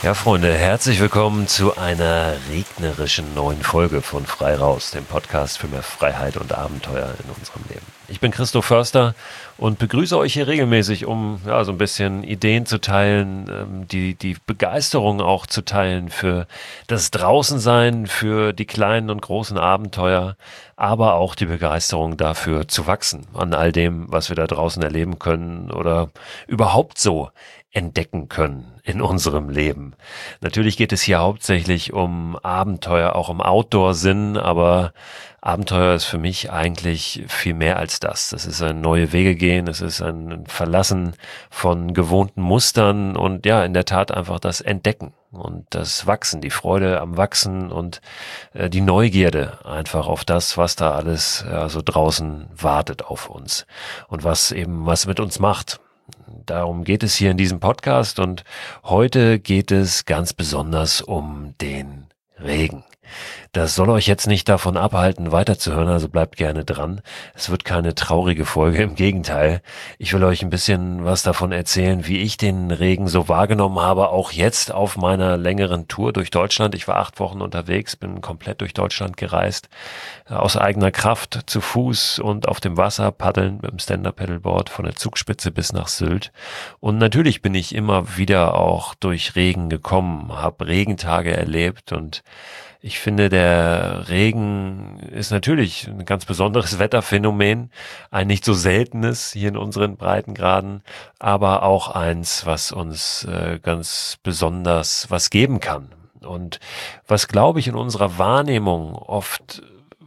Ja, Freunde, herzlich willkommen zu einer regnerischen neuen Folge von Frei Raus, dem Podcast für mehr Freiheit und Abenteuer in unserem Leben. Ich bin Christoph Förster und begrüße euch hier regelmäßig, um so ein bisschen Ideen zu teilen, die Begeisterung auch zu teilen für das Draußensein, für die kleinen und großen Abenteuer, aber auch die Begeisterung dafür zu wachsen an all dem, was wir da draußen erleben können oder überhaupt so entdecken können in unserem Leben. Natürlich geht es hier hauptsächlich um Abenteuer, auch im Outdoor-Sinn, aber Abenteuer ist für mich eigentlich viel mehr als das. Das ist ein neue Wege gehen, es ist ein Verlassen von gewohnten Mustern und ja, in der Tat einfach das Entdecken und das Wachsen, die Freude am Wachsen und die Neugierde einfach auf das, was da alles so draußen wartet auf uns und was mit uns macht. Darum geht es hier in diesem Podcast und heute geht es ganz besonders um den Regen. Das soll euch jetzt nicht davon abhalten, weiterzuhören, also bleibt gerne dran. Es wird keine traurige Folge, im Gegenteil. Ich will euch ein bisschen was davon erzählen, wie ich den Regen so wahrgenommen habe, auch jetzt auf meiner längeren Tour durch Deutschland. Ich war 8 Wochen unterwegs, bin komplett durch Deutschland gereist, aus eigener Kraft, zu Fuß und auf dem Wasser, paddeln mit dem Stand-Up-Paddleboard von der Zugspitze bis nach Sylt. Und natürlich bin ich immer wieder auch durch Regen gekommen, habe Regentage erlebt und ich finde, der Regen ist natürlich ein ganz besonderes Wetterphänomen, ein nicht so seltenes hier in unseren Breitengraden, aber auch eins, was uns ganz besonders was geben kann. Und was, glaube ich, in unserer Wahrnehmung oft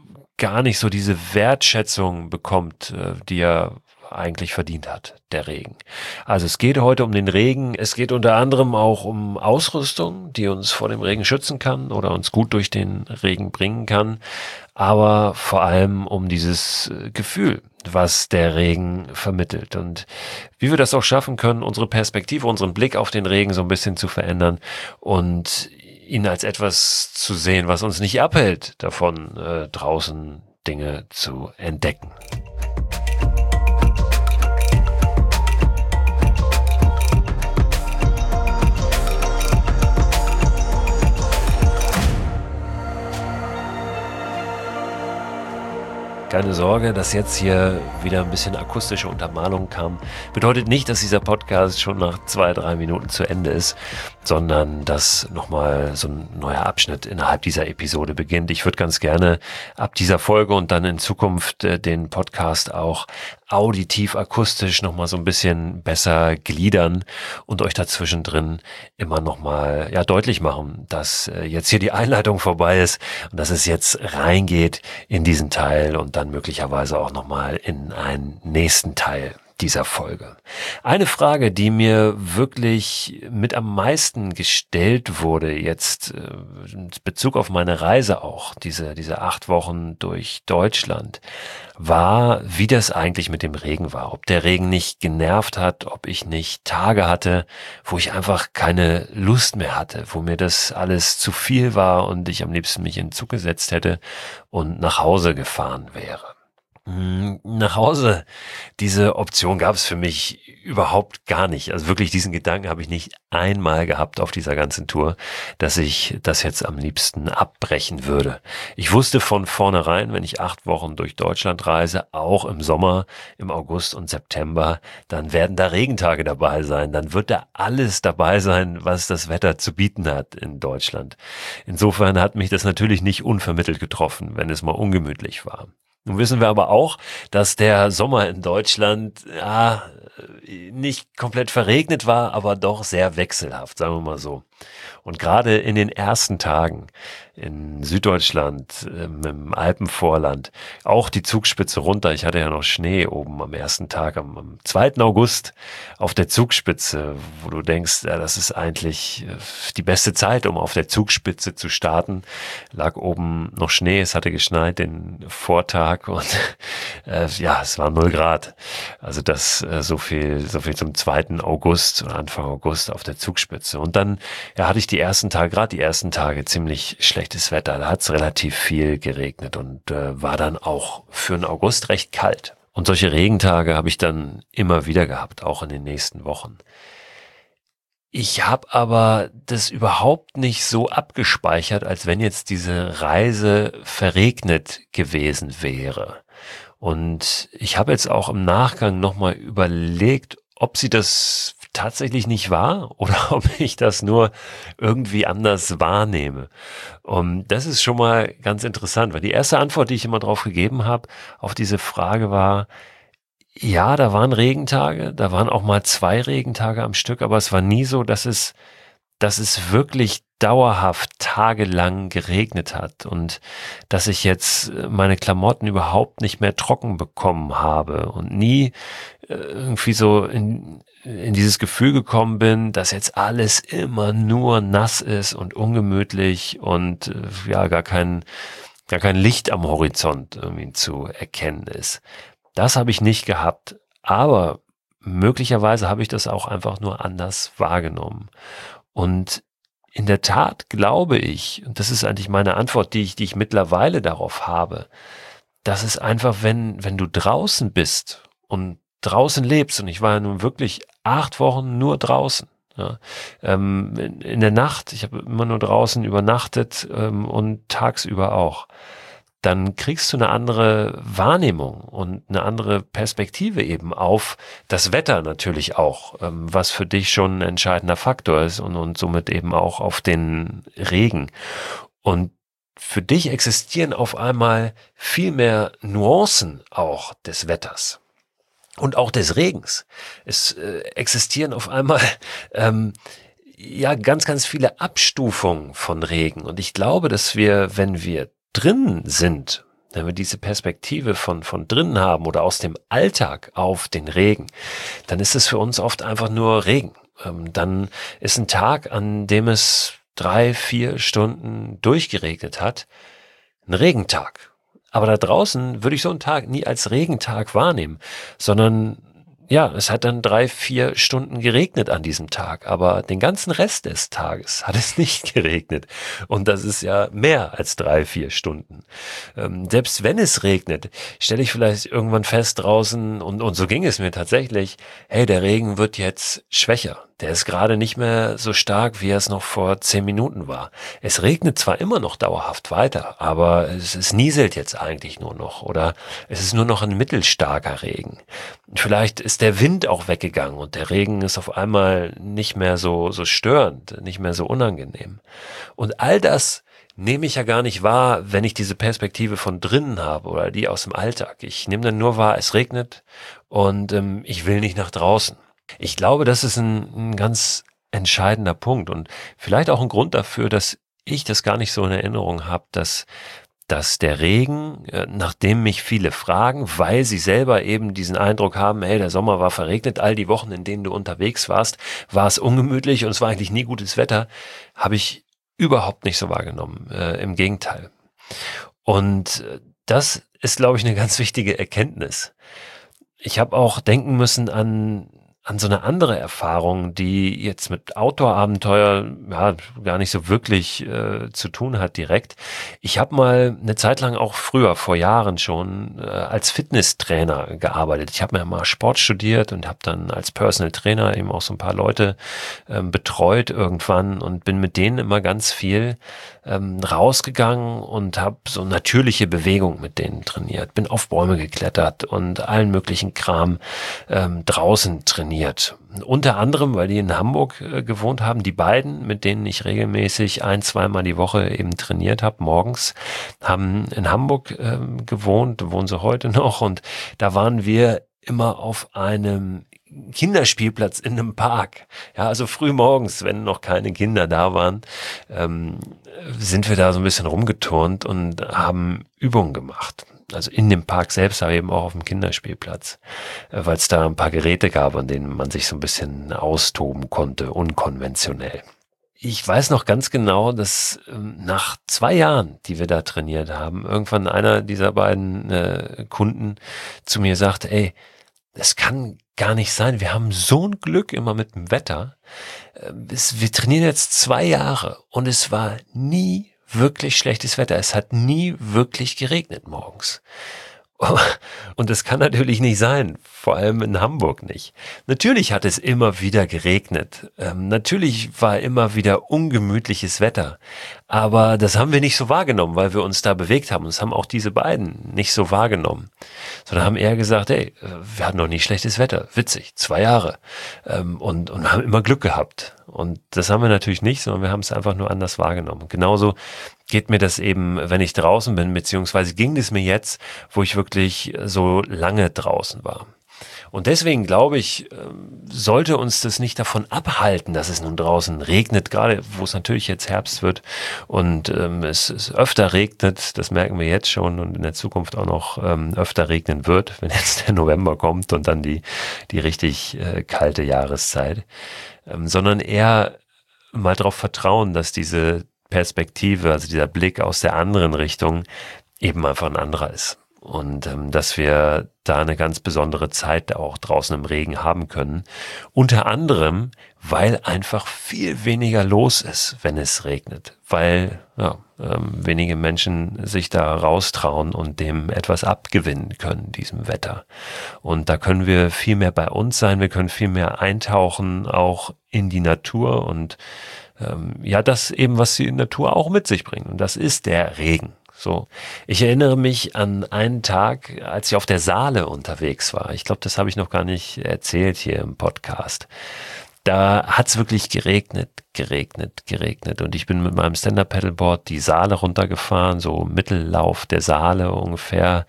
gar nicht so diese Wertschätzung bekommt, die er eigentlich verdient hat, der Regen. Also es geht heute um den Regen. Es geht unter anderem auch um Ausrüstung, die uns vor dem Regen schützen kann oder uns gut durch den Regen bringen kann. Aber vor allem um dieses Gefühl, was der Regen vermittelt und wie wir das auch schaffen können, unsere Perspektive, unseren Blick auf den Regen so ein bisschen zu verändern und ihn als etwas zu sehen, was uns nicht abhält, davon draußen Dinge zu entdecken. Keine Sorge, dass jetzt hier wieder ein bisschen akustische Untermalung kam. Bedeutet nicht, dass dieser Podcast schon nach 2-3 Minuten zu Ende ist, sondern dass nochmal so ein neuer Abschnitt innerhalb dieser Episode beginnt. Ich würde ganz gerne ab dieser Folge und dann in Zukunft den Podcast auch auditiv, akustisch nochmal so ein bisschen besser gliedern und euch dazwischen drin immer nochmal deutlich machen, dass jetzt hier die Einleitung vorbei ist und dass es jetzt reingeht in diesen Teil und dann möglicherweise auch nochmal in einen nächsten Teil dieser Folge. Eine Frage, die mir wirklich mit am meisten gestellt wurde, jetzt in Bezug auf meine Reise auch, diese 8 Wochen durch Deutschland, war, wie das eigentlich mit dem Regen war. Ob der Regen nicht genervt hat, ob ich nicht Tage hatte, wo ich einfach keine Lust mehr hatte, wo mir das alles zu viel war und ich am liebsten mich in den Zug gesetzt hätte und nach Hause gefahren wäre. Nach Hause, diese Option gab es für mich überhaupt gar nicht. Also wirklich diesen Gedanken habe ich nicht einmal gehabt auf dieser ganzen Tour, dass ich das jetzt am liebsten abbrechen würde. Ich wusste von vornherein, wenn ich 8 Wochen durch Deutschland reise, auch im Sommer, im August und September, dann werden da Regentage dabei sein. Dann wird da alles dabei sein, was das Wetter zu bieten hat in Deutschland. Insofern hat mich das natürlich nicht unvermittelt getroffen, wenn es mal ungemütlich war. Nun wissen wir aber auch, dass der Sommer in Deutschland nicht komplett verregnet war, aber doch sehr wechselhaft, sagen wir mal so. Und gerade in den ersten Tagen in Süddeutschland, im Alpenvorland, auch die Zugspitze runter. Ich hatte ja noch Schnee oben am ersten Tag, am 2. August auf der Zugspitze, wo du denkst, das ist eigentlich die beste Zeit, um auf der Zugspitze zu starten. Lag oben noch Schnee, es hatte geschneit den Vortag und es war 0 Grad. Also das so viel zum 2. August oder Anfang August auf der Zugspitze. Und dann hatte ich die ersten Tage ziemlich schlechtes Wetter. Da hat es relativ viel geregnet und war dann auch für den August recht kalt. Und solche Regentage habe ich dann immer wieder gehabt, auch in den nächsten Wochen. Ich habe aber das überhaupt nicht so abgespeichert, als wenn jetzt diese Reise verregnet gewesen wäre. Und ich habe jetzt auch im Nachgang nochmal überlegt, ob sie das tatsächlich nicht war oder ob ich das nur irgendwie anders wahrnehme. Und das ist schon mal ganz interessant, weil die erste Antwort, die ich immer drauf gegeben habe, auf diese Frage war, ja, da waren Regentage, da waren auch mal 2 Regentage am Stück, aber es war nie so, dass es wirklich dauerhaft tagelang geregnet hat und dass ich jetzt meine Klamotten überhaupt nicht mehr trocken bekommen habe und nie irgendwie so in dieses Gefühl gekommen bin, dass jetzt alles immer nur nass ist und ungemütlich und ja, gar kein Licht am Horizont irgendwie zu erkennen ist. Das habe ich nicht gehabt, aber möglicherweise habe ich das auch einfach nur anders wahrgenommen. Und in der Tat glaube ich, und das ist eigentlich meine Antwort, die ich mittlerweile darauf habe, dass es einfach, wenn du draußen bist und draußen lebst, und ich war ja nun wirklich 8 Wochen nur draußen, ja, in der Nacht, ich habe immer nur draußen übernachtet und tagsüber auch, dann kriegst du eine andere Wahrnehmung und eine andere Perspektive eben auf das Wetter natürlich auch, was für dich schon ein entscheidender Faktor ist und somit eben auch auf den Regen. Und für dich existieren auf einmal viel mehr Nuancen auch des Wetters und auch des Regens. Es existieren auf einmal ja ganz, ganz viele Abstufungen von Regen. Und ich glaube, dass wir, wenn wir drin sind, wenn wir diese Perspektive von drinnen haben oder aus dem Alltag auf den Regen, dann ist es für uns oft einfach nur Regen. Dann ist ein Tag, an dem es 3, 4 Stunden durchgeregnet hat, ein Regentag. Aber da draußen würde ich so einen Tag nie als Regentag wahrnehmen, sondern ja, es hat dann 3, 4 Stunden geregnet an diesem Tag, aber den ganzen Rest des Tages hat es nicht geregnet. Und das ist ja mehr als 3, 4 Stunden. Selbst wenn es regnet, stelle ich vielleicht irgendwann fest draußen, und so ging es mir tatsächlich, hey, der Regen wird jetzt schwächer. Der ist gerade nicht mehr so stark, wie er es noch vor 10 Minuten war. Es regnet zwar immer noch dauerhaft weiter, aber es nieselt jetzt eigentlich nur noch oder es ist nur noch ein mittelstarker Regen. Vielleicht ist der Wind auch weggegangen und der Regen ist auf einmal nicht mehr so störend, nicht mehr so unangenehm. Und all das nehme ich ja gar nicht wahr, wenn ich diese Perspektive von drinnen habe oder die aus dem Alltag. Ich nehme dann nur wahr, es regnet und ich will nicht nach draußen. Ich glaube, das ist ein ganz entscheidender Punkt und vielleicht auch ein Grund dafür, dass ich das gar nicht so in Erinnerung habe, dass der Regen, nachdem mich viele fragen, weil sie selber eben diesen Eindruck haben, hey, der Sommer war verregnet, all die Wochen, in denen du unterwegs warst, war es ungemütlich und es war eigentlich nie gutes Wetter, habe ich überhaupt nicht so wahrgenommen. Im Gegenteil. Und das ist, glaube ich, eine ganz wichtige Erkenntnis. Ich habe auch denken müssen an so eine andere Erfahrung, die jetzt mit Outdoor-Abenteuer ja gar nicht so wirklich zu tun hat direkt. Ich habe mal eine Zeit lang auch früher, vor Jahren schon, als Fitnesstrainer gearbeitet. Ich habe mir mal Sport studiert und habe dann als Personal Trainer eben auch so ein paar Leute betreut irgendwann und bin mit denen immer ganz viel rausgegangen und habe so natürliche Bewegung mit denen trainiert. Bin auf Bäume geklettert und allen möglichen Kram draußen trainiert. Unter anderem, weil die in Hamburg gewohnt haben, die beiden, mit denen ich regelmäßig 1-, 2-mal die Woche eben trainiert habe, morgens, haben in Hamburg gewohnt, wohnen sie heute noch und da waren wir immer auf einem Kinderspielplatz in einem Park. Ja, also früh morgens, wenn noch keine Kinder da waren, sind wir da so ein bisschen rumgeturnt und haben Übungen gemacht. Also in dem Park selbst, aber eben auch auf dem Kinderspielplatz, weil es da ein paar Geräte gab, an denen man sich so ein bisschen austoben konnte, unkonventionell. Ich weiß noch ganz genau, dass nach 2 Jahren, die wir da trainiert haben, irgendwann einer dieser beiden Kunden zu mir sagte, ey, das kann gar nicht sein. Wir haben so ein Glück immer mit dem Wetter. Wir trainieren jetzt 2 Jahre und es war nie wirklich schlechtes Wetter. Es hat nie wirklich geregnet morgens. Und das kann natürlich nicht sein, vor allem in Hamburg nicht. Natürlich hat es immer wieder geregnet. Natürlich war immer wieder ungemütliches Wetter. Aber das haben wir nicht so wahrgenommen, weil wir uns da bewegt haben. Und das haben auch diese beiden nicht so wahrgenommen. Sondern haben eher gesagt, hey, wir hatten noch nie schlechtes Wetter. Witzig, 2 Jahre. Und haben immer Glück gehabt. Und das haben wir natürlich nicht, sondern wir haben es einfach nur anders wahrgenommen. Genauso geht mir das eben, wenn ich draußen bin, beziehungsweise ging es mir jetzt, wo ich wirklich so lange draußen war. Und deswegen glaube ich, sollte uns das nicht davon abhalten, dass es nun draußen regnet, gerade wo es natürlich jetzt Herbst wird und es öfter regnet, das merken wir jetzt schon und in der Zukunft auch noch öfter regnen wird, wenn jetzt der November kommt und dann die richtig kalte Jahreszeit, sondern eher mal darauf vertrauen, dass diese Perspektive, also dieser Blick aus der anderen Richtung eben einfach ein anderer ist. Und dass wir da eine ganz besondere Zeit auch draußen im Regen haben können. Unter anderem, weil einfach viel weniger los ist, wenn es regnet. Weil wenige Menschen sich da raustrauen und dem etwas abgewinnen können, diesem Wetter. Und da können wir viel mehr bei uns sein, wir können viel mehr eintauchen, auch in die Natur und das eben, was die Natur auch mit sich bringt. Und das ist der Regen. So. Ich erinnere mich an einen Tag, als ich auf der Saale unterwegs war. Ich glaube, das habe ich noch gar nicht erzählt hier im Podcast. Da hat es wirklich geregnet. Und ich bin mit meinem Stand-Up-Paddleboard die Saale runtergefahren, so Mittellauf der Saale ungefähr,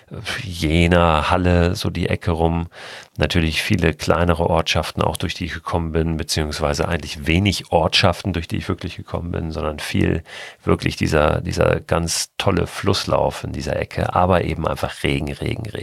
Jena, Halle, so die Ecke rum. Natürlich viele kleinere Ortschaften auch, durch die ich gekommen bin, beziehungsweise eigentlich wenig Ortschaften, durch die ich wirklich gekommen bin, sondern viel wirklich dieser ganz tolle Flusslauf in dieser Ecke, aber eben einfach Regen.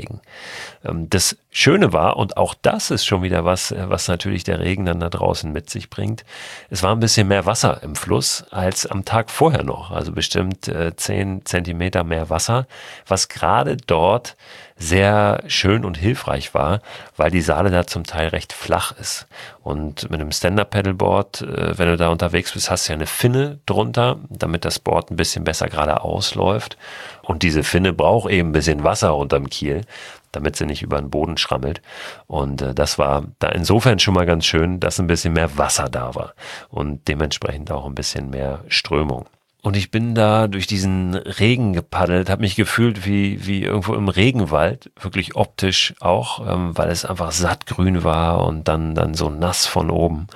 Das Schöne war, und auch das ist schon wieder was natürlich der Regen dann da draußen mit sich bringt, es war ein bisschen mehr Wasser im Fluss als am Tag vorher noch, also bestimmt 10 Zentimeter mehr Wasser, was gerade dort sehr schön und hilfreich war, weil die Saale da zum Teil recht flach ist. Und mit einem Stand-Up-Paddleboard, wenn du da unterwegs bist, hast du ja eine Finne drunter, damit das Board ein bisschen besser geradeaus läuft. Und diese Finne braucht eben ein bisschen Wasser unterm Kiel, damit sie nicht über den Boden schrammelt. Und das war da insofern schon mal ganz schön, dass ein bisschen mehr Wasser da war und dementsprechend auch ein bisschen mehr Strömung. Und ich bin da durch diesen Regen gepaddelt, habe mich gefühlt wie irgendwo im Regenwald, wirklich optisch auch, weil es einfach sattgrün war und dann so nass von oben.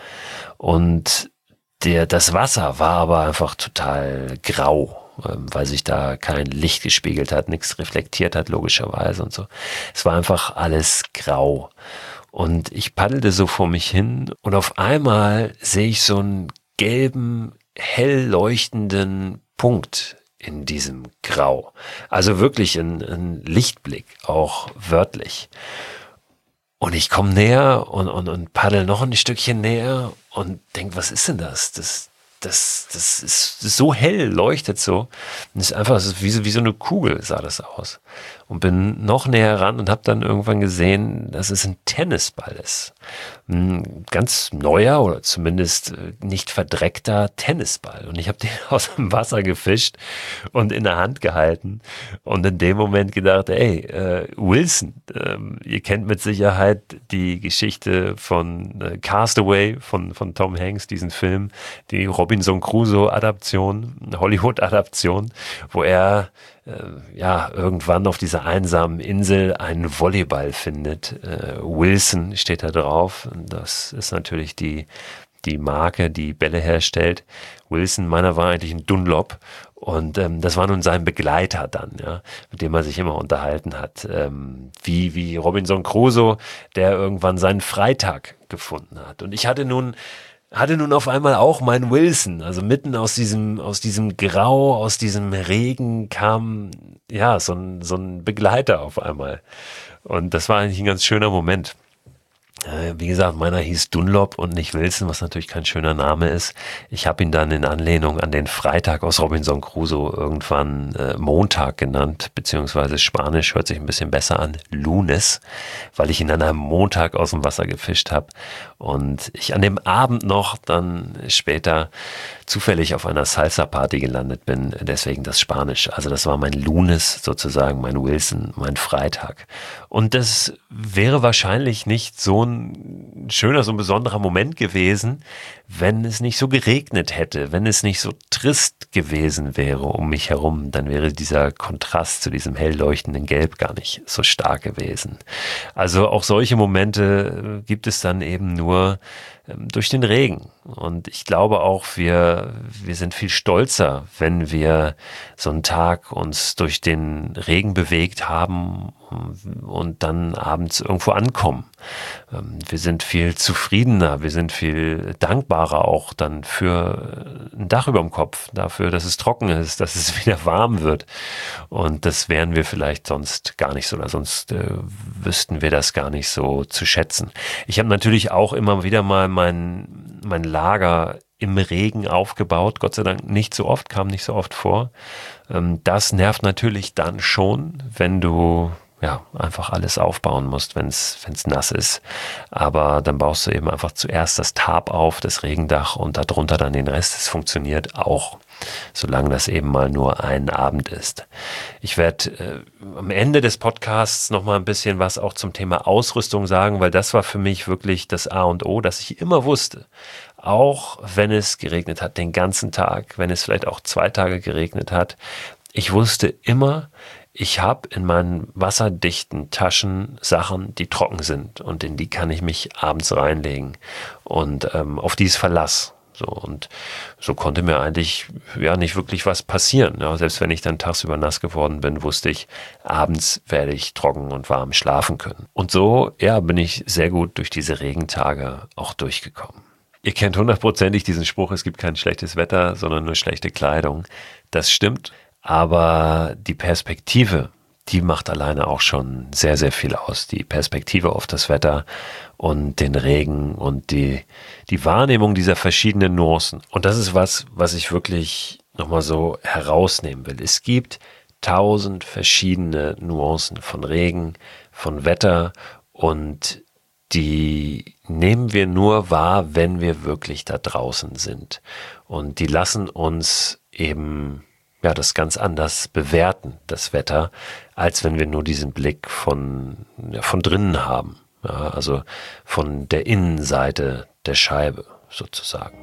Und das Wasser war aber einfach total grau, weil sich da kein Licht gespiegelt hat, nichts reflektiert hat, logischerweise und so. Es war einfach alles grau. Und ich paddelte so vor mich hin und auf einmal sehe ich so einen gelben, hell leuchtenden Punkt in diesem Grau. Also wirklich ein Lichtblick, auch wörtlich. Und ich komme näher und paddel noch ein Stückchen näher und denk, was ist denn das? Das ist so hell, leuchtet so. Und ist einfach, es ist wie so eine Kugel, sah das aus. Und bin noch näher ran und habe dann irgendwann gesehen, dass es ein Tennisball ist. Ein ganz neuer oder zumindest nicht verdreckter Tennisball. Und ich habe den aus dem Wasser gefischt und in der Hand gehalten und in dem Moment gedacht, ey, Wilson, ihr kennt mit Sicherheit die Geschichte von Castaway von Tom Hanks, diesen Film, die Robinson Crusoe-Adaption, Hollywood-Adaption, wo er irgendwann auf dieser einsamen Insel einen Volleyball findet. Wilson steht da drauf. Das ist natürlich die Marke, die Bälle herstellt. Wilson, meiner war eigentlich ein Dunlop. Und das war nun sein Begleiter dann, ja, mit dem er sich immer unterhalten hat. Wie Robinson Crusoe, der irgendwann seinen Freitag gefunden hat. Und ich hatte nun auf einmal auch meinen Wilson, also mitten aus diesem Grau, aus diesem Regen kam, ja, so ein Begleiter auf einmal. Und das war eigentlich ein ganz schöner Moment. Wie gesagt, meiner hieß Dunlop und nicht Wilson, was natürlich kein schöner Name ist. Ich habe ihn dann in Anlehnung an den Freitag aus Robinson Crusoe irgendwann Montag genannt, beziehungsweise Spanisch hört sich ein bisschen besser an, Lunes, weil ich ihn an einem Montag aus dem Wasser gefischt habe und ich an dem Abend noch dann später zufällig auf einer Salsa-Party gelandet bin, deswegen das Spanisch. Also das war mein Lunes sozusagen, mein Wilson, mein Freitag. Und das wäre wahrscheinlich nicht so ein schöner, so ein besonderer Moment gewesen, wenn es nicht so geregnet hätte, wenn es nicht so trist gewesen wäre um mich herum, dann wäre dieser Kontrast zu diesem hell leuchtenden Gelb gar nicht so stark gewesen. Also auch solche Momente gibt es dann eben nur durch den Regen. Und ich glaube auch, wir sind viel stolzer, wenn wir so einen Tag uns durch den Regen bewegt haben und dann abends irgendwo ankommen. Wir sind viel zufriedener, wir sind viel dankbarer auch dann für ein Dach über dem Kopf, dafür, dass es trocken ist, dass es wieder warm wird. Und das wären wir vielleicht sonst gar nicht so, oder sonst wüssten wir das gar nicht so zu schätzen. Ich habe natürlich auch immer wieder mal mein Lager im Regen aufgebaut. Gott sei Dank nicht so oft, kam nicht so oft vor. Das nervt natürlich dann schon, wenn du einfach alles aufbauen musst, wenn es nass ist. Aber dann baust du eben einfach zuerst das Tarp auf, das Regendach und darunter dann den Rest. Es funktioniert auch, solange das eben mal nur ein Abend ist. Ich werde am Ende des Podcasts noch mal ein bisschen was auch zum Thema Ausrüstung sagen, weil das war für mich wirklich das A und O, dass ich immer wusste, auch wenn es geregnet hat, den ganzen Tag, wenn es vielleicht auch 2 Tage geregnet hat, ich wusste immer, ich habe in meinen wasserdichten Taschen Sachen, die trocken sind und in die kann ich mich abends reinlegen und auf die ist Verlass. So, und so konnte mir eigentlich nicht wirklich was passieren. Ja, selbst wenn ich dann tagsüber nass geworden bin, wusste ich, abends werde ich trocken und warm schlafen können. Und so bin ich sehr gut durch diese Regentage auch durchgekommen. Ihr kennt hundertprozentig diesen Spruch, es gibt kein schlechtes Wetter, sondern nur schlechte Kleidung. Das stimmt. Aber die Perspektive, die macht alleine auch schon sehr, sehr viel aus. Die Perspektive auf das Wetter und den Regen und die Wahrnehmung dieser verschiedenen Nuancen. Und das ist was ich wirklich nochmal so herausnehmen will. Es gibt 1000 verschiedene Nuancen von Regen, von Wetter und die nehmen wir nur wahr, wenn wir wirklich da draußen sind. Und die lassen uns eben das ganz anders bewerten, das Wetter, als wenn wir nur diesen Blick von drinnen haben. Ja, also von der Innenseite der Scheibe sozusagen.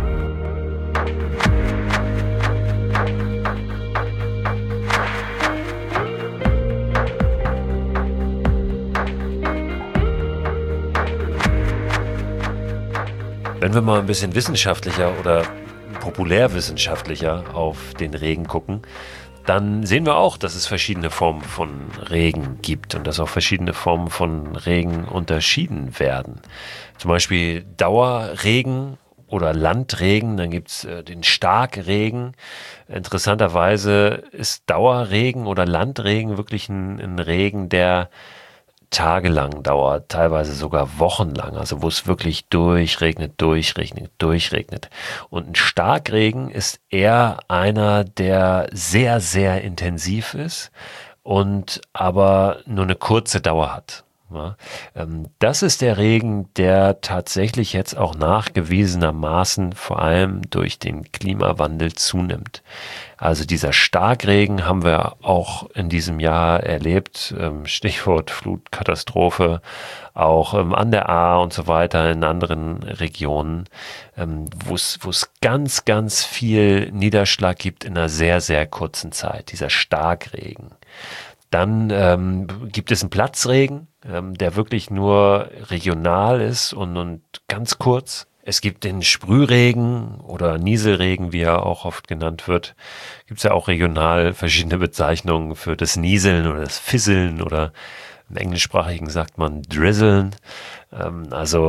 Wenn wir mal ein bisschen wissenschaftlicher oder populärwissenschaftlicher auf den Regen gucken, dann sehen wir auch, dass es verschiedene Formen von Regen gibt und dass auch verschiedene Formen von Regen unterschieden werden. Zum Beispiel Dauerregen oder Landregen, dann gibt's den Starkregen. Interessanterweise ist Dauerregen oder Landregen wirklich ein Regen, der tagelang dauert, teilweise sogar wochenlang, also wo es wirklich durchregnet. Und ein Starkregen ist eher einer, der sehr, sehr intensiv ist und aber nur eine kurze Dauer hat. Ja, das ist der Regen, der tatsächlich jetzt auch nachgewiesenermaßen vor allem durch den Klimawandel zunimmt. Also dieser Starkregen haben wir auch in diesem Jahr erlebt, Stichwort Flutkatastrophe, auch an der Ahr und so weiter in anderen Regionen, wo es ganz, ganz viel Niederschlag gibt in einer sehr, sehr kurzen Zeit, dieser Starkregen. Dann gibt es einen Platzregen, der wirklich nur regional ist und ganz kurz. Es gibt den Sprühregen oder Nieselregen, wie er auch oft genannt wird. Gibt es ja auch regional verschiedene Bezeichnungen für das Nieseln oder das Fisseln oder im Englischsprachigen sagt man Drizzeln. Also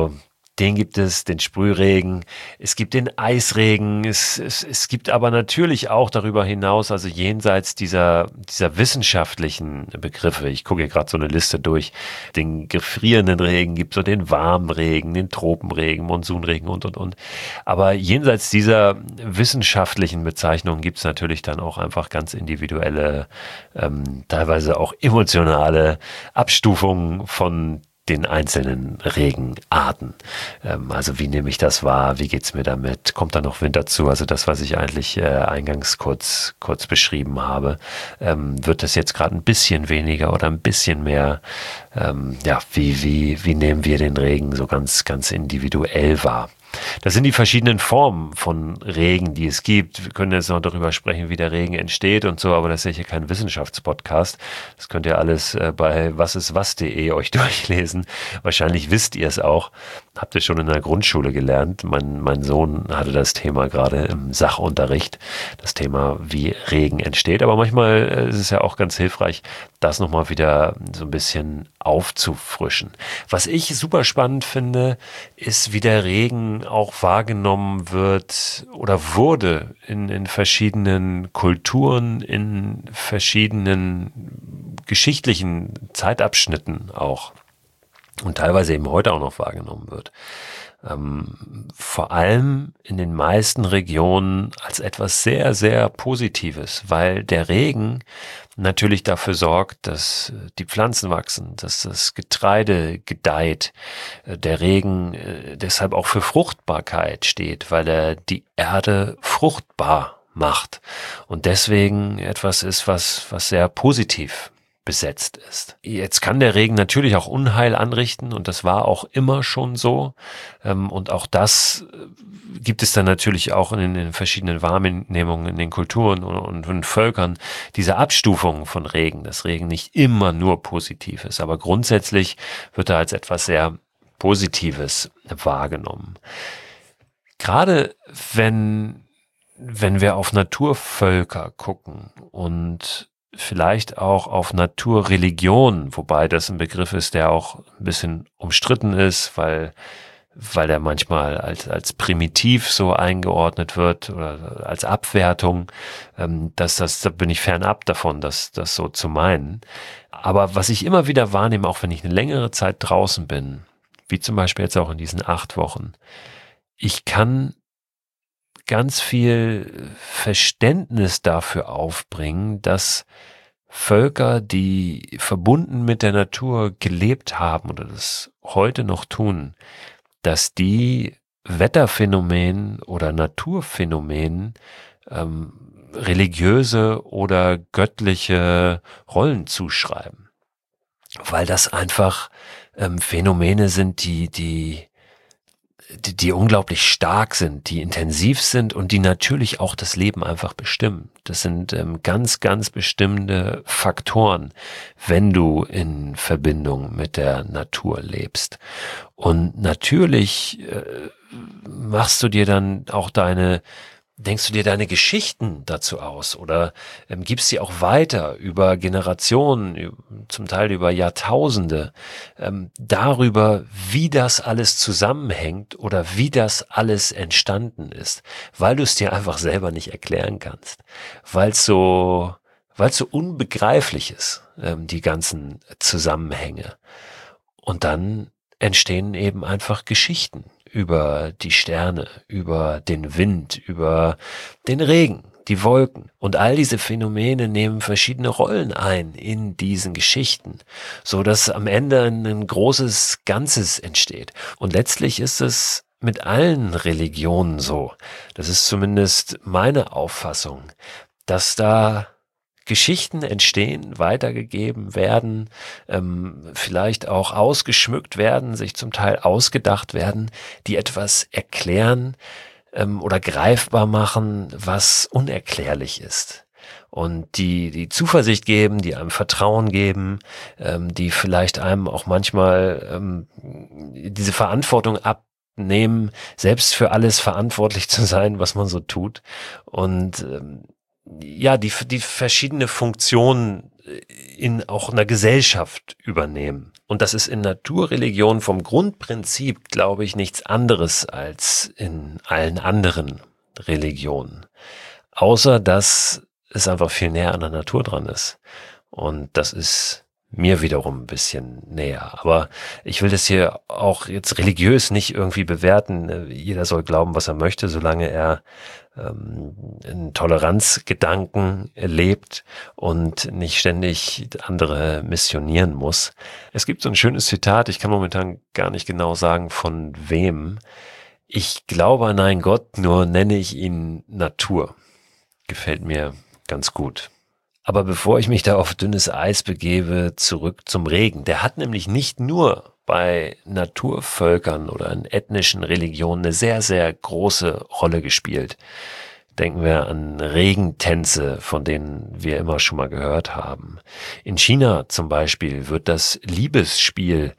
Den gibt es, den Sprühregen, es gibt den Eisregen, es gibt aber natürlich auch darüber hinaus, also jenseits dieser wissenschaftlichen Begriffe, ich gucke hier gerade so eine Liste durch, den gefrierenden Regen gibt es so den warmen Regen, den Tropenregen, Monsunregen und. Aber jenseits dieser wissenschaftlichen Bezeichnungen gibt es natürlich dann auch einfach ganz individuelle, teilweise auch emotionale Abstufungen von den einzelnen Regenarten. Also wie nehme ich das wahr? Wie geht's mir damit? Kommt da noch Wind dazu? Also das, was ich eigentlich eingangs kurz beschrieben habe, wird das jetzt gerade ein bisschen weniger oder ein bisschen mehr? Wie nehmen wir den Regen so ganz individuell wahr? Das sind die verschiedenen Formen von Regen, die es gibt. Wir können jetzt noch darüber sprechen, wie der Regen entsteht und so, aber das ist ja hier kein Wissenschaftspodcast. Das könnt ihr alles bei wasistwas.de euch durchlesen. Wahrscheinlich wisst ihr es auch. Habt ihr schon in der Grundschule gelernt. Mein Sohn hatte das Thema gerade im Sachunterricht. Das Thema, wie Regen entsteht. Aber manchmal ist es ja auch ganz hilfreich, das nochmal wieder so ein bisschen aufzufrischen. Was ich super spannend finde, ist, wie der Regen auch wahrgenommen wird oder wurde in verschiedenen Kulturen, in verschiedenen geschichtlichen Zeitabschnitten auch und teilweise eben heute auch noch wahrgenommen wird. Vor allem in den meisten Regionen als etwas sehr, sehr Positives, weil der Regen natürlich dafür sorgt, dass die Pflanzen wachsen, dass das Getreide gedeiht, der Regen deshalb auch für Fruchtbarkeit steht, weil er die Erde fruchtbar macht und deswegen etwas ist, was sehr positiv besetzt ist. Jetzt kann der Regen natürlich auch Unheil anrichten und das war auch immer schon so. Und auch das gibt es dann natürlich auch in den verschiedenen Wahrnehmungen in den Kulturen und in Völkern, diese Abstufungen von Regen, dass Regen nicht immer nur positiv ist, aber grundsätzlich wird er als etwas sehr Positives wahrgenommen. Gerade wenn wir auf Naturvölker gucken und vielleicht auch auf Naturreligion, wobei das ein Begriff ist, der auch ein bisschen umstritten ist, weil der manchmal als primitiv so eingeordnet wird oder als Abwertung. Da bin ich fernab davon, das so zu meinen. Aber was ich immer wieder wahrnehme, auch wenn ich eine längere Zeit draußen bin, wie zum Beispiel jetzt auch in diesen 8 Wochen, ich kann ganz viel Verständnis dafür aufbringen, dass Völker, die verbunden mit der Natur gelebt haben oder das heute noch tun, dass die Wetterphänomenen oder Naturphänomenen religiöse oder göttliche Rollen zuschreiben. Weil das einfach Phänomene sind, die unglaublich stark sind, die intensiv sind und die natürlich auch das Leben einfach bestimmen. Das sind ganz bestimmende Faktoren, wenn du in Verbindung mit der Natur lebst. Und natürlich machst du dir dann auch denkst du dir deine Geschichten dazu aus oder gibst sie auch weiter über Generationen, zum Teil über Jahrtausende, darüber, wie das alles zusammenhängt oder wie das alles entstanden ist, weil du es dir einfach selber nicht erklären kannst, weil es so unbegreiflich ist, die ganzen Zusammenhänge. Und dann entstehen eben einfach Geschichten über die Sterne, über den Wind, über den Regen, die Wolken. Und all diese Phänomene nehmen verschiedene Rollen ein in diesen Geschichten, so dass am Ende ein großes Ganzes entsteht. Und letztlich ist es mit allen Religionen so, das ist zumindest meine Auffassung, dass da Geschichten entstehen, weitergegeben werden, vielleicht auch ausgeschmückt werden, sich zum Teil ausgedacht werden, die etwas erklären oder greifbar machen, was unerklärlich ist. Und die Zuversicht geben, die einem Vertrauen geben, die vielleicht einem auch manchmal diese Verantwortung abnehmen, selbst für alles verantwortlich zu sein, was man so tut. Und die verschiedene Funktionen in auch einer Gesellschaft übernehmen. Und das ist in Naturreligionen vom Grundprinzip, glaube ich, nichts anderes als in allen anderen Religionen. Außer, dass es einfach viel näher an der Natur dran ist. Und das ist mir wiederum ein bisschen näher. Aber ich will das hier auch jetzt religiös nicht irgendwie bewerten. Jeder soll glauben, was er möchte, solange er in Toleranzgedanken lebt und nicht ständig andere missionieren muss. Es gibt so ein schönes Zitat, ich kann momentan gar nicht genau sagen, von wem. Ich glaube an einen Gott, nur nenne ich ihn Natur. Gefällt mir ganz gut. Aber bevor ich mich da auf dünnes Eis begebe, zurück zum Regen. Der hat nämlich nicht nur bei Naturvölkern oder in ethnischen Religionen eine sehr, sehr große Rolle gespielt. Denken wir an Regentänze, von denen wir immer schon mal gehört haben. In China zum Beispiel wird das Liebesspiel,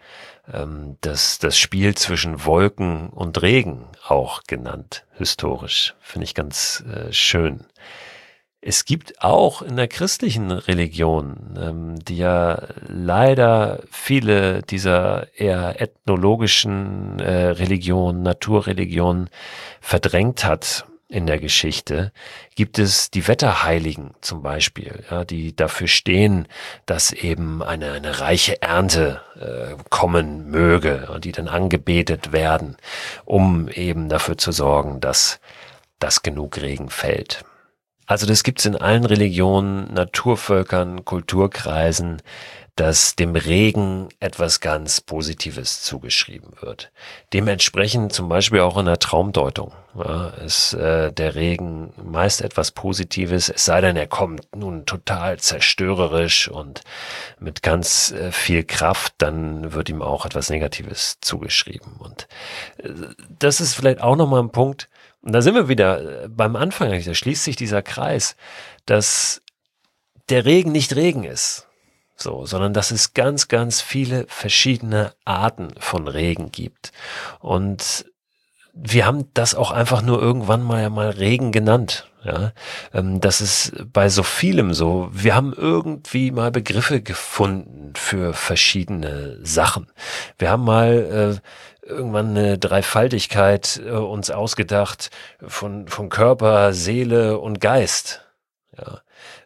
das Spiel zwischen Wolken und Regen auch genannt, historisch. Finde ich ganz schön. Es gibt auch in der christlichen Religion, die ja leider viele dieser eher ethnologischen Religionen, Naturreligionen verdrängt hat in der Geschichte, gibt es die Wetterheiligen zum Beispiel, ja, die dafür stehen, dass eben eine reiche Ernte kommen möge und die dann angebetet werden, um eben dafür zu sorgen, dass genug Regen fällt. Also das gibt's in allen Religionen, Naturvölkern, Kulturkreisen, dass dem Regen etwas ganz Positives zugeschrieben wird. Dementsprechend zum Beispiel auch in der Traumdeutung ist der Regen meist etwas Positives, es sei denn, er kommt nun total zerstörerisch und mit ganz viel Kraft, dann wird ihm auch etwas Negatives zugeschrieben. Und das ist vielleicht auch nochmal ein Punkt, und da sind wir wieder beim Anfang, da schließt sich dieser Kreis, dass der Regen nicht Regen ist, so, sondern dass es ganz, ganz viele verschiedene Arten von Regen gibt. Und wir haben das auch einfach nur irgendwann mal Regen genannt. Ja, das ist bei so vielem so. Wir haben irgendwie mal Begriffe gefunden für verschiedene Sachen. Wir haben mal irgendwann eine Dreifaltigkeit uns ausgedacht von Körper, Seele und Geist, ja,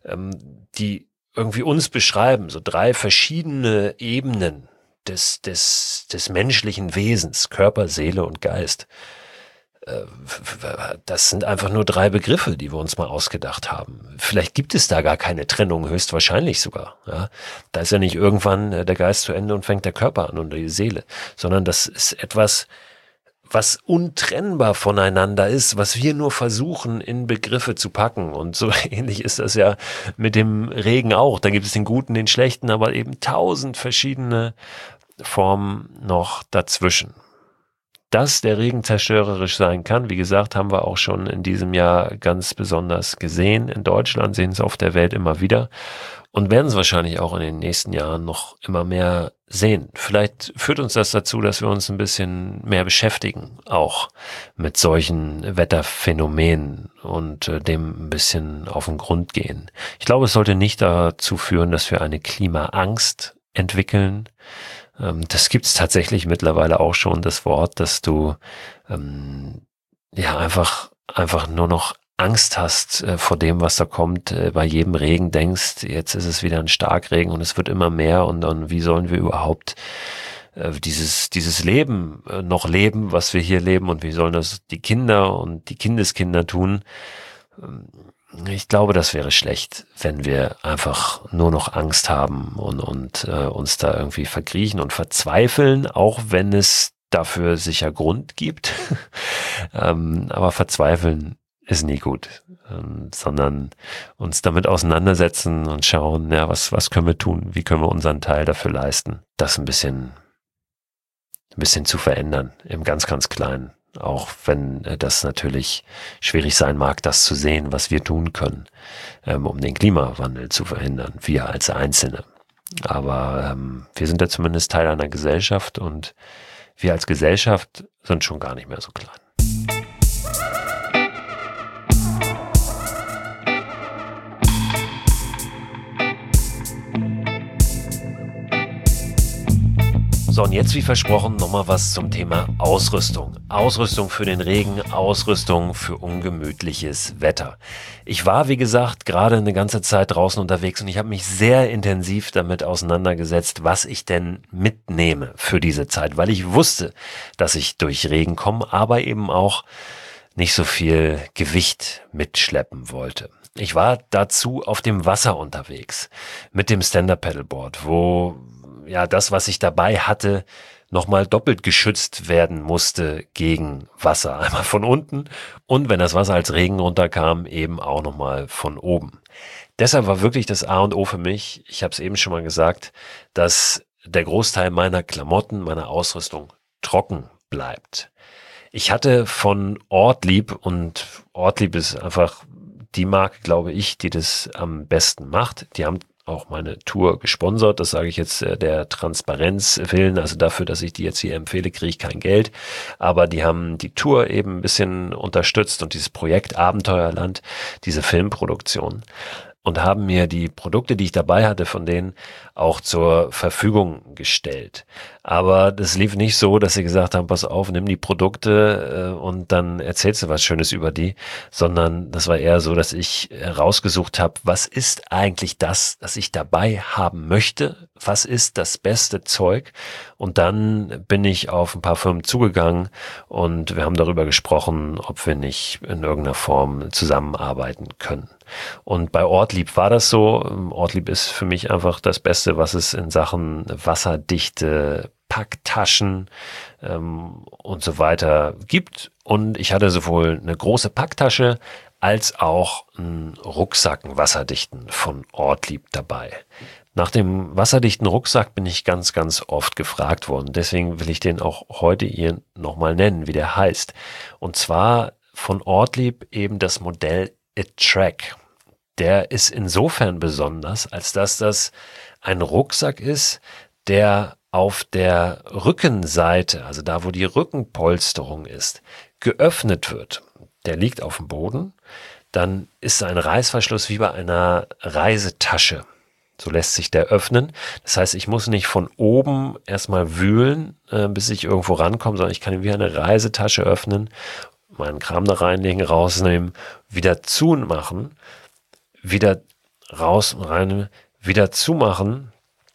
die irgendwie uns beschreiben, so 3 verschiedene Ebenen des menschlichen Wesens, Körper, Seele und Geist. Das sind einfach nur 3 Begriffe, die wir uns mal ausgedacht haben. Vielleicht gibt es da gar keine Trennung, höchstwahrscheinlich sogar. Ja? Da ist ja nicht irgendwann der Geist zu Ende und fängt der Körper an und die Seele, sondern das ist etwas, was untrennbar voneinander ist, was wir nur versuchen in Begriffe zu packen. Und so ähnlich ist das ja mit dem Regen auch. Da gibt es den Guten, den Schlechten, aber eben 1000 verschiedene Formen noch dazwischen. Dass der Regen zerstörerisch sein kann, wie gesagt, haben wir auch schon in diesem Jahr ganz besonders gesehen. In Deutschland sehen es auf der Welt immer wieder und werden es wahrscheinlich auch in den nächsten Jahren noch immer mehr sehen. Vielleicht führt uns das dazu, dass wir uns ein bisschen mehr beschäftigen, auch mit solchen Wetterphänomenen und dem ein bisschen auf den Grund gehen. Ich glaube, es sollte nicht dazu führen, dass wir eine Klimaangst entwickeln. Das gibt's tatsächlich mittlerweile auch schon, das Wort, dass du ja einfach nur noch Angst hast vor dem, was da kommt. Bei jedem Regen denkst, jetzt ist es wieder ein Starkregen und es wird immer mehr und wie sollen wir überhaupt dieses Leben noch leben, was wir hier leben, und wie sollen das die Kinder und die Kindeskinder tun? Ich glaube, das wäre schlecht, wenn wir einfach nur noch Angst haben und uns da irgendwie verkriechen und verzweifeln, auch wenn es dafür sicher Grund gibt. Aber verzweifeln ist nie gut, sondern uns damit auseinandersetzen und schauen, ja, was können wir tun? Wie können wir unseren Teil dafür leisten, das ein bisschen zu verändern, im ganz, ganz Kleinen. Auch wenn das natürlich schwierig sein mag, das zu sehen, was wir tun können, um den Klimawandel zu verhindern, wir als Einzelne. Aber wir sind ja zumindest Teil einer Gesellschaft und wir als Gesellschaft sind schon gar nicht mehr so klein. So, und jetzt wie versprochen nochmal was zum Thema Ausrüstung. Ausrüstung für den Regen, Ausrüstung für ungemütliches Wetter. Ich war, wie gesagt, gerade eine ganze Zeit draußen unterwegs und ich habe mich sehr intensiv damit auseinandergesetzt, was ich denn mitnehme für diese Zeit, weil ich wusste, dass ich durch Regen komme, aber eben auch nicht so viel Gewicht mitschleppen wollte. Ich war dazu auf dem Wasser unterwegs mit dem Stand-Up-Paddleboard, wo ja das, was ich dabei hatte, nochmal doppelt geschützt werden musste gegen Wasser. Einmal von unten und wenn das Wasser als Regen runterkam, eben auch nochmal von oben. Deshalb war wirklich das A und O für mich, ich habe es eben schon mal gesagt, dass der Großteil meiner Klamotten, meiner Ausrüstung trocken bleibt. Ich hatte von Ortlieb, und Ortlieb ist einfach die Marke, glaube ich, die das am besten macht. Die haben auch meine Tour gesponsert. Das sage ich jetzt der Transparenz willen. Also dafür, dass ich die jetzt hier empfehle, kriege ich kein Geld. Aber die haben die Tour eben ein bisschen unterstützt und dieses Projekt Abenteuerland, diese Filmproduktion. Und haben mir die Produkte, die ich dabei hatte, von denen auch zur Verfügung gestellt. Aber das lief nicht so, dass sie gesagt haben, pass auf, nimm die Produkte und dann erzählst du was Schönes über die, sondern das war eher so, dass ich rausgesucht habe, was ist eigentlich das ich dabei haben möchte? Was ist das beste Zeug? Und dann bin ich auf ein paar Firmen zugegangen und wir haben darüber gesprochen, ob wir nicht in irgendeiner Form zusammenarbeiten können. Und bei Ortlieb war das so. Ortlieb ist für mich einfach das Beste, was es in Sachen wasserdichte Packtaschen und so weiter gibt. Und ich hatte sowohl eine große Packtasche als auch einen Rucksack, einen wasserdichten von Ortlieb dabei. Nach dem wasserdichten Rucksack bin ich ganz, ganz oft gefragt worden. Deswegen will ich den auch heute hier nochmal nennen, wie der heißt. Und zwar von Ortlieb eben das Modell A-Track. Der ist insofern besonders, als dass das ein Rucksack ist, der auf der Rückenseite, also da, wo die Rückenpolsterung ist, geöffnet wird. Der liegt auf dem Boden. Dann ist ein Reißverschluss wie bei einer Reisetasche. So lässt sich der öffnen. Das heißt, ich muss nicht von oben erstmal wühlen, bis ich irgendwo rankomme, sondern ich kann ihn wie eine Reisetasche öffnen, meinen Kram da reinlegen, rausnehmen, wieder zumachen, wieder raus, rein, wieder zumachen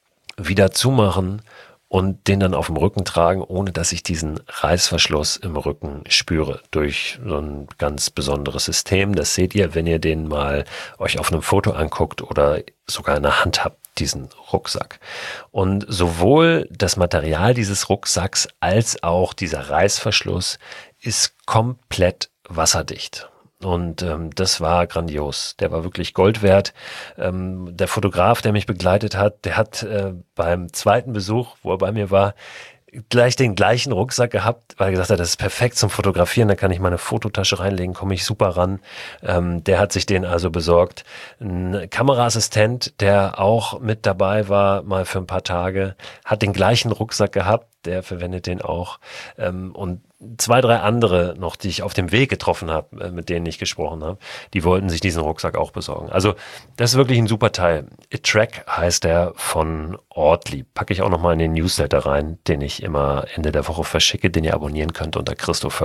und den dann auf dem Rücken tragen, ohne dass ich diesen Reißverschluss im Rücken spüre. Durch so ein ganz besonderes System. Das seht ihr, wenn ihr den mal euch auf einem Foto anguckt oder sogar in der Hand habt, diesen Rucksack. Und sowohl das Material dieses Rucksacks als auch dieser Reißverschluss ist komplett wasserdicht. Und das war grandios. Der war wirklich Gold wert. Der Fotograf, der mich begleitet hat, der hat beim zweiten Besuch, wo er bei mir war, gleich den gleichen Rucksack gehabt, weil er gesagt hat, das ist perfekt zum Fotografieren, da kann ich meine Fototasche reinlegen, komme ich super ran. Der hat sich den also besorgt. Ein Kameraassistent, der auch mit dabei war, mal für ein paar Tage, hat den gleichen Rucksack gehabt, der verwendet den auch. Und 2, 3 andere noch, die ich auf dem Weg getroffen habe, mit denen ich gesprochen habe, die wollten sich diesen Rucksack auch besorgen. Also das ist wirklich ein super Teil. A-Track heißt der von Ortlieb. Packe ich auch nochmal in den Newsletter rein, den ich immer Ende der Woche verschicke, den ihr abonnieren könnt unter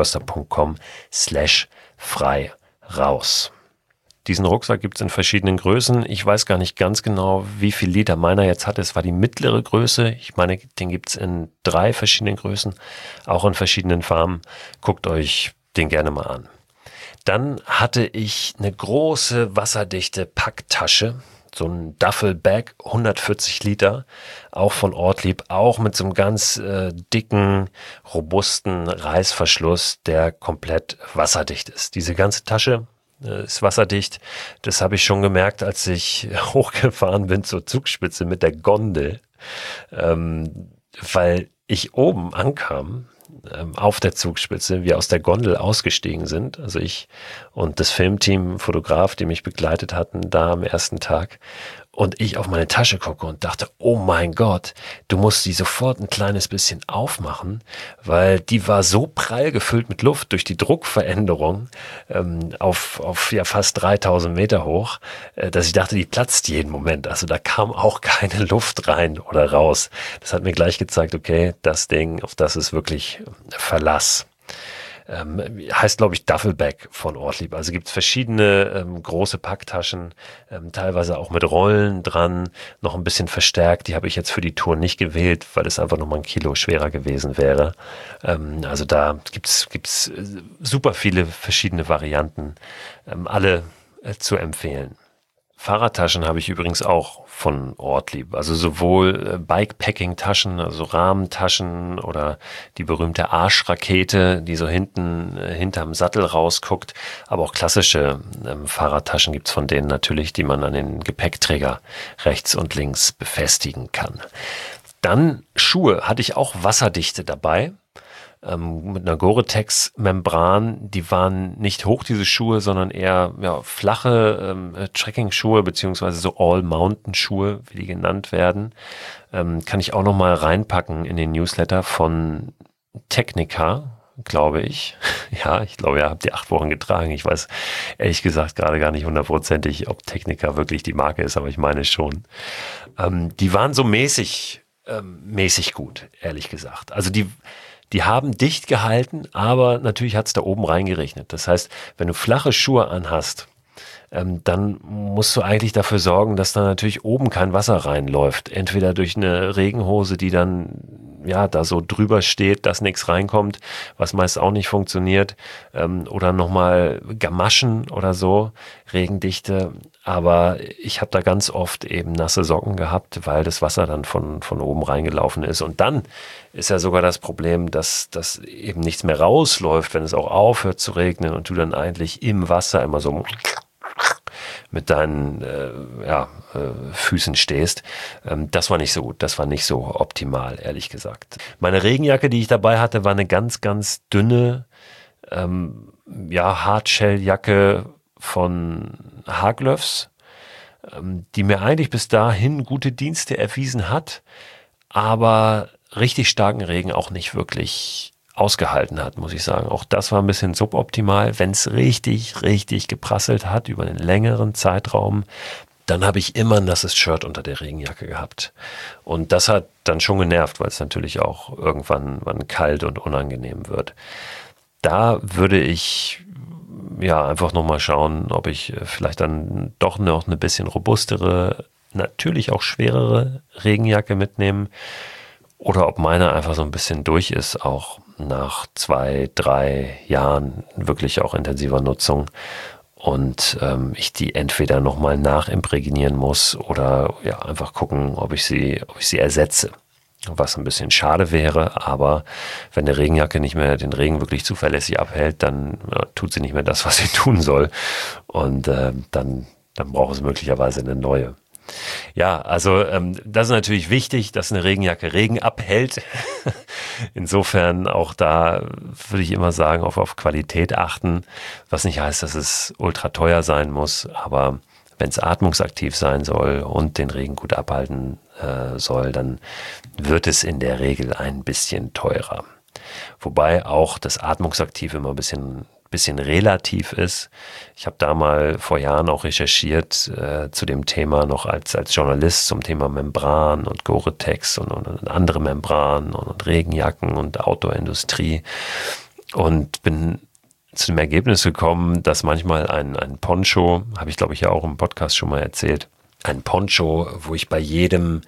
christoförster.com/frei raus. Diesen Rucksack gibt es in verschiedenen Größen. Ich weiß gar nicht ganz genau, wie viel Liter meiner jetzt hat. Es war die mittlere Größe. Ich meine, den gibt es in 3 verschiedenen Größen, auch in verschiedenen Farben. Guckt euch den gerne mal an. Dann hatte ich eine große wasserdichte Packtasche, so ein Duffelbag, 140 Liter, auch von Ortlieb, auch mit so einem ganz dicken, robusten Reißverschluss, der komplett wasserdicht ist. Diese ganze Tasche ist wasserdicht. Das habe ich schon gemerkt, als ich hochgefahren bin zur Zugspitze mit der Gondel, weil ich oben ankam, auf der Zugspitze, wir aus der Gondel ausgestiegen sind, also ich und das Filmteam, Fotograf, die mich begleitet hatten, da am ersten Tag. Und ich auf meine Tasche gucke und dachte, oh mein Gott, du musst die sofort ein kleines bisschen aufmachen, weil die war so prall gefüllt mit Luft durch die Druckveränderung auf ja fast 3000 Meter hoch, dass ich dachte, die platzt jeden Moment. Also da kam auch keine Luft rein oder raus. Das hat mir gleich gezeigt, okay, das Ding, auf das ist wirklich Verlass. Heißt, glaube ich, Duffelbag von Ortlieb. Also gibt es verschiedene große Packtaschen, teilweise auch mit Rollen dran, noch ein bisschen verstärkt. Die habe ich jetzt für die Tour nicht gewählt, weil es einfach nochmal 1 Kilo schwerer gewesen wäre. Also da gibt's super viele verschiedene Varianten, alle zu empfehlen. Fahrradtaschen habe ich übrigens auch von Ortlieb. Also sowohl Bikepacking-Taschen, also Rahmentaschen oder die berühmte Arschrakete, die so hinterm Sattel rausguckt. Aber auch klassische Fahrradtaschen gibt's von denen natürlich, die man an den Gepäckträger rechts und links befestigen kann. Dann Schuhe hatte ich auch wasserdichte dabei. Mit einer Gore-Tex-Membran. Die waren nicht hoch, diese Schuhe, sondern eher flache Trekking-Schuhe beziehungsweise so All-Mountain-Schuhe, wie die genannt werden. Kann ich auch noch mal reinpacken in den Newsletter von Tecnica, glaube ich. Ja, ich glaube, ihr habt die 8 Wochen getragen. Ich weiß ehrlich gesagt gerade gar nicht hundertprozentig, ob Tecnica wirklich die Marke ist, aber ich meine schon. Die waren so mäßig gut, ehrlich gesagt. Also die haben dicht gehalten, aber natürlich hat es da oben reingeregnet. Das heißt, wenn du flache Schuhe anhast, dann musst du eigentlich dafür sorgen, dass da natürlich oben kein Wasser reinläuft. Entweder durch eine Regenhose, die dann da so drüber steht, dass nichts reinkommt, was meist auch nicht funktioniert, oder nochmal Gamaschen oder so, Regendichte. Aber ich habe da ganz oft eben nasse Socken gehabt, weil das Wasser dann von oben reingelaufen ist. Und dann ist ja sogar das Problem, dass eben nichts mehr rausläuft, wenn es auch aufhört zu regnen und du dann eigentlich im Wasser immer so mit deinen Füßen stehst. Das war nicht so gut, das war nicht so optimal, ehrlich gesagt. Meine Regenjacke, die ich dabei hatte, war eine ganz, ganz dünne Hardshelljacke von Haglöfs, die mir eigentlich bis dahin gute Dienste erwiesen hat, aber richtig starken Regen auch nicht wirklich ausgehalten hat, muss ich sagen. Auch das war ein bisschen suboptimal. Wenn es richtig, richtig geprasselt hat über einen längeren Zeitraum, dann habe ich immer ein nasses Shirt unter der Regenjacke gehabt. Und das hat dann schon genervt, weil es natürlich auch irgendwann kalt und unangenehm wird. Da würde ich einfach nochmal schauen, ob ich vielleicht dann doch noch eine bisschen robustere, natürlich auch schwerere Regenjacke mitnehme oder ob meine einfach so ein bisschen durch ist, auch nach 2, 3 Jahren wirklich auch intensiver Nutzung und ich die entweder nochmal nachimprägnieren muss oder einfach gucken, ob ich sie ersetze. Was ein bisschen schade wäre, aber wenn eine Regenjacke nicht mehr den Regen wirklich zuverlässig abhält, dann tut sie nicht mehr das, was sie tun soll. Und dann braucht es möglicherweise eine neue. Ja, also das ist natürlich wichtig, dass eine Regenjacke Regen abhält. Insofern auch da würde ich immer sagen, auf Qualität achten, was nicht heißt, dass es ultra teuer sein muss, aber wenn es atmungsaktiv sein soll und den Regen gut abhalten soll, dann wird es in der Regel ein bisschen teurer. Wobei auch das Atmungsaktiv immer ein bisschen relativ ist. Ich habe da mal vor Jahren auch recherchiert zu dem Thema noch als Journalist zum Thema Membran und Gore-Tex und andere Membranen und Regenjacken und Outdoor-Industrie und bin zu dem Ergebnis gekommen, dass manchmal ein Poncho, habe ich glaube ich ja auch im Podcast schon mal erzählt, ein Poncho, wo ich bei jedem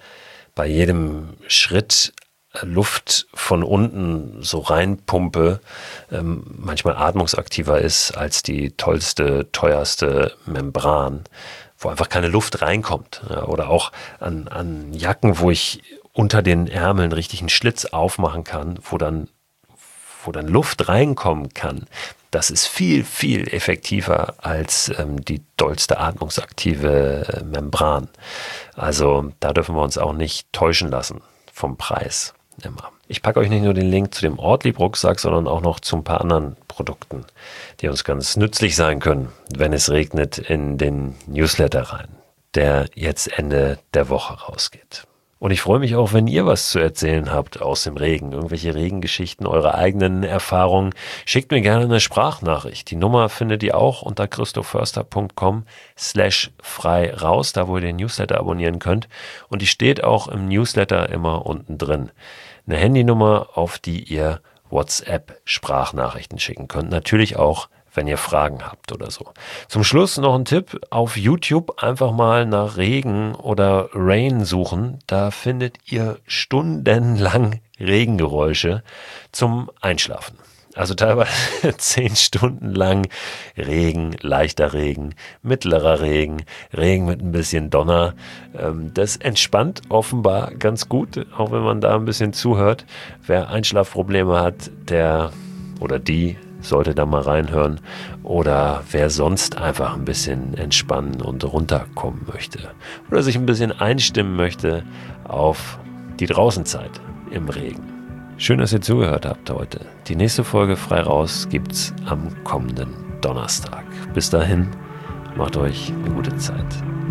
Schritt Luft von unten so reinpumpe, manchmal atmungsaktiver ist als die tollste, teuerste Membran, wo einfach keine Luft reinkommt. Ja, oder auch an Jacken, wo ich unter den Ärmeln richtig einen Schlitz aufmachen kann, wo dann Luft reinkommen kann. Das ist viel, viel effektiver als die dollste atmungsaktive Membran. Also da dürfen wir uns auch nicht täuschen lassen vom Preis. Immer. Ich packe euch nicht nur den Link zu dem Ortlieb-Rucksack, sondern auch noch zu ein paar anderen Produkten, die uns ganz nützlich sein können, wenn es regnet, in den Newsletter rein. der jetzt Ende der Woche rausgeht. Und ich freue mich auch, wenn ihr was zu erzählen habt aus dem Regen. Irgendwelche Regengeschichten, eure eigenen Erfahrungen. Schickt mir gerne eine Sprachnachricht. Die Nummer findet ihr auch unter christoförster.com/frei raus, da wo ihr den Newsletter abonnieren könnt. Und die steht auch im Newsletter immer unten drin. Eine Handynummer, auf die ihr WhatsApp-Sprachnachrichten schicken könnt. Natürlich auch, wenn ihr Fragen habt oder so. Zum Schluss noch ein Tipp. Auf YouTube einfach mal nach Regen oder Rain suchen. Da findet ihr stundenlang Regengeräusche zum Einschlafen. Also teilweise 10 Stunden lang Regen, leichter Regen, mittlerer Regen, Regen mit ein bisschen Donner. Das entspannt offenbar ganz gut, auch wenn man da ein bisschen zuhört. Wer Einschlafprobleme hat, der oder die sollte da mal reinhören. Oder wer sonst einfach ein bisschen entspannen und runterkommen möchte. Oder sich ein bisschen einstimmen möchte auf die Draußenzeit im Regen. Schön, dass ihr zugehört habt heute. Die nächste Folge Frei Raus gibt's am kommenden Donnerstag. Bis dahin, macht euch eine gute Zeit.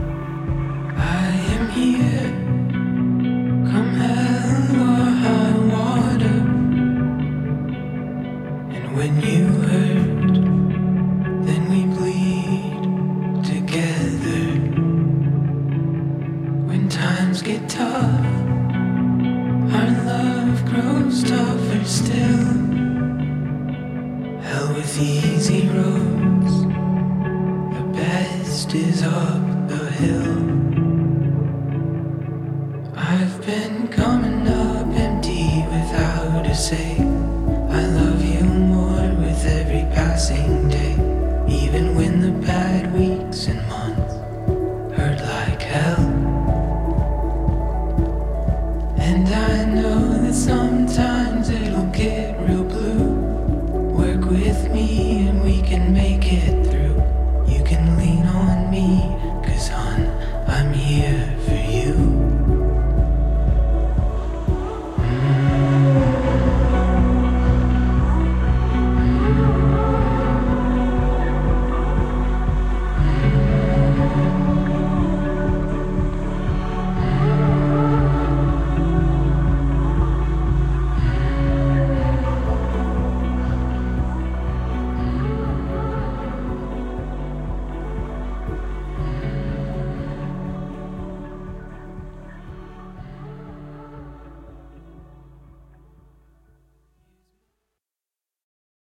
I am here, come hell or high water. And when you hurt, then we bleed together. When times get tough, our love grows tougher still. Hell with easy roads, the best is up the hill. I've been coming up empty without a say.